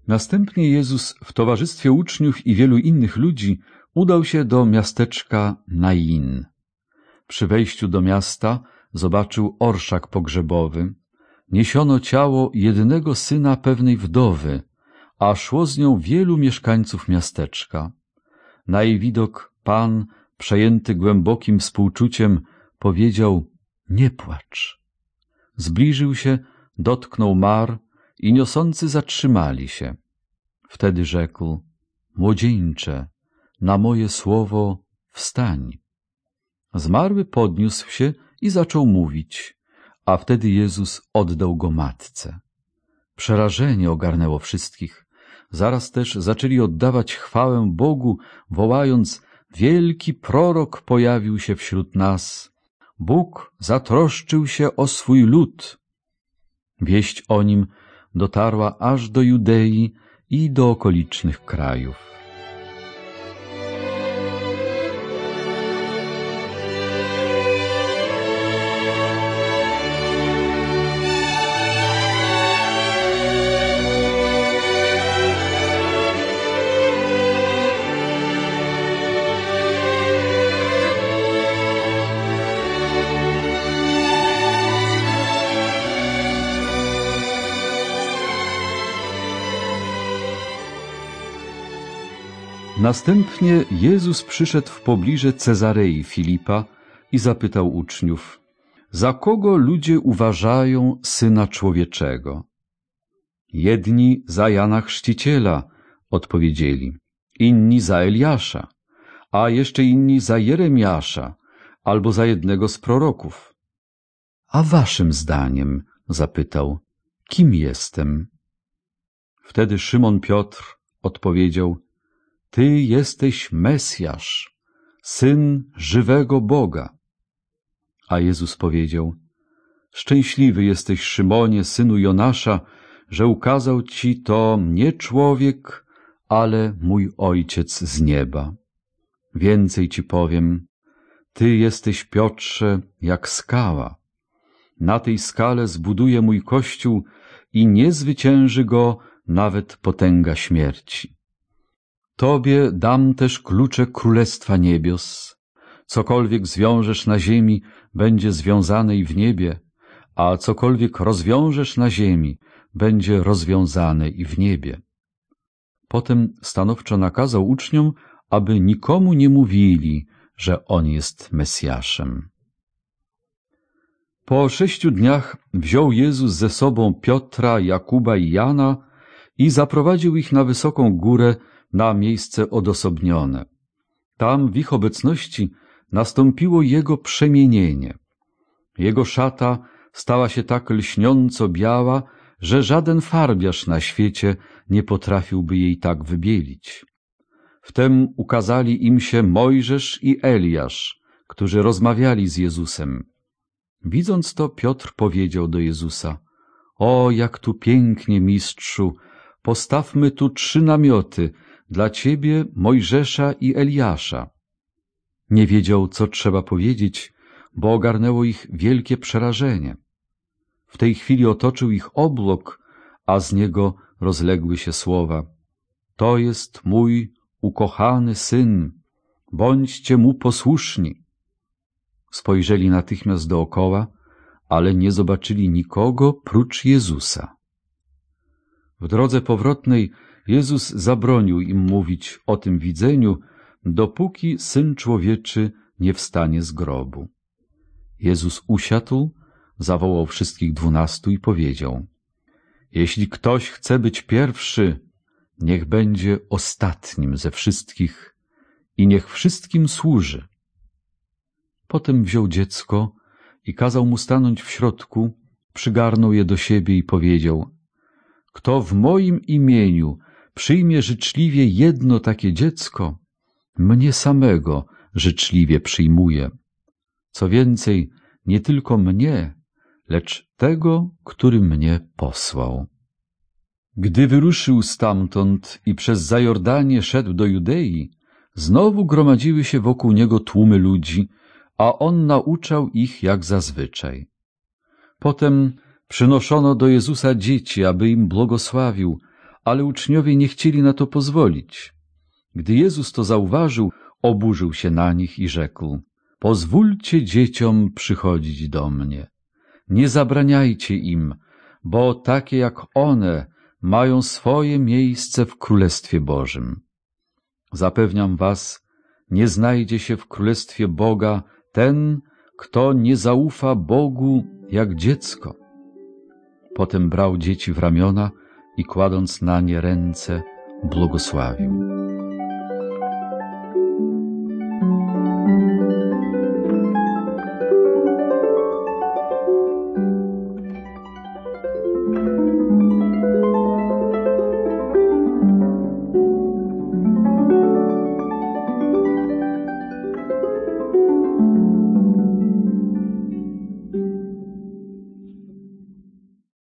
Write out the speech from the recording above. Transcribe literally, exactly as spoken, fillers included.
Następnie Jezus w towarzystwie uczniów i wielu innych ludzi udał się do miasteczka Nain. Przy wejściu do miasta zobaczył orszak pogrzebowy. Niesiono ciało jedynego syna pewnej wdowy, a szło z nią wielu mieszkańców miasteczka. Na jej widok Pan, przejęty głębokim współczuciem, powiedział: nie płacz. Zbliżył się, dotknął mar i niosący zatrzymali się. Wtedy rzekł: młodzieńcze, na moje słowo wstań. Zmarły podniósł się i zaczął mówić, a wtedy Jezus oddał go matce. Przerażenie ogarnęło wszystkich. Zaraz też zaczęli oddawać chwałę Bogu, wołając: wielki prorok pojawił się wśród nas. Bóg zatroszczył się o swój lud. Wieść o nim dotarła aż do Judei i do okolicznych krajów. Następnie Jezus przyszedł w pobliże Cezarei Filipa i zapytał uczniów: za kogo ludzie uważają Syna Człowieczego? Jedni za Jana Chrzciciela, odpowiedzieli, inni za Eliasza, a jeszcze inni za Jeremiasza albo za jednego z proroków. A waszym zdaniem, zapytał, kim jestem? Wtedy Szymon Piotr odpowiedział: Ty jesteś Mesjasz, Syn żywego Boga. A Jezus powiedział: Szczęśliwy jesteś, Szymonie, synu Jonasza, że ukazał ci to nie człowiek, ale mój Ojciec z nieba. Więcej ci powiem, ty jesteś, Piotrze, jak skała. Na tej skale zbuduję mój Kościół i nie zwycięży go nawet potęga śmierci. Tobie dam też klucze Królestwa Niebios. Cokolwiek zwiążesz na ziemi, będzie związane i w niebie, a cokolwiek rozwiążesz na ziemi, będzie rozwiązane i w niebie. Potem stanowczo nakazał uczniom, aby nikomu nie mówili, że On jest Mesjaszem. Po sześciu dniach wziął Jezus ze sobą Piotra, Jakuba i Jana i zaprowadził ich na wysoką górę, na miejsce odosobnione. Tam w ich obecności nastąpiło Jego przemienienie. Jego szata stała się tak lśniąco biała, że żaden farbiarz na świecie nie potrafiłby jej tak wybielić. Wtem ukazali im się Mojżesz i Eliasz, którzy rozmawiali z Jezusem. Widząc to, Piotr powiedział do Jezusa: O, jak tu pięknie, mistrzu! Postawmy tu trzy namioty, dla Ciebie, Mojżesza i Eliasza. Nie wiedział, co trzeba powiedzieć, bo ogarnęło ich wielkie przerażenie. W tej chwili otoczył ich obłok, a z niego rozległy się słowa: To jest mój ukochany Syn, bądźcie Mu posłuszni. Spojrzeli natychmiast dookoła, ale nie zobaczyli nikogo prócz Jezusa. W drodze powrotnej Jezus zabronił im mówić o tym widzeniu, dopóki Syn Człowieczy nie wstanie z grobu. Jezus usiadł, zawołał wszystkich dwunastu i powiedział: Jeśli ktoś chce być pierwszy, niech będzie ostatnim ze wszystkich i niech wszystkim służy. Potem wziął dziecko i kazał mu stanąć w środku, przygarnął je do siebie i powiedział: Kto w moim imieniu przyjmie życzliwie jedno takie dziecko, mnie samego życzliwie przyjmuje. Co więcej, nie tylko mnie, lecz tego, który mnie posłał. Gdy wyruszył stamtąd i przez Zajordanię szedł do Judei, znowu gromadziły się wokół niego tłumy ludzi, a on nauczał ich jak zazwyczaj. Potem przynoszono do Jezusa dzieci, aby im błogosławił, ale uczniowie nie chcieli na to pozwolić. Gdy Jezus to zauważył, oburzył się na nich i rzekł: pozwólcie dzieciom przychodzić do mnie. Nie zabraniajcie im, bo takie jak one mają swoje miejsce w Królestwie Bożym. Zapewniam was, nie znajdzie się w Królestwie Boga ten, kto nie zaufa Bogu jak dziecko. Potem brał dzieci w ramiona i kładąc na nie ręce, błogosławił.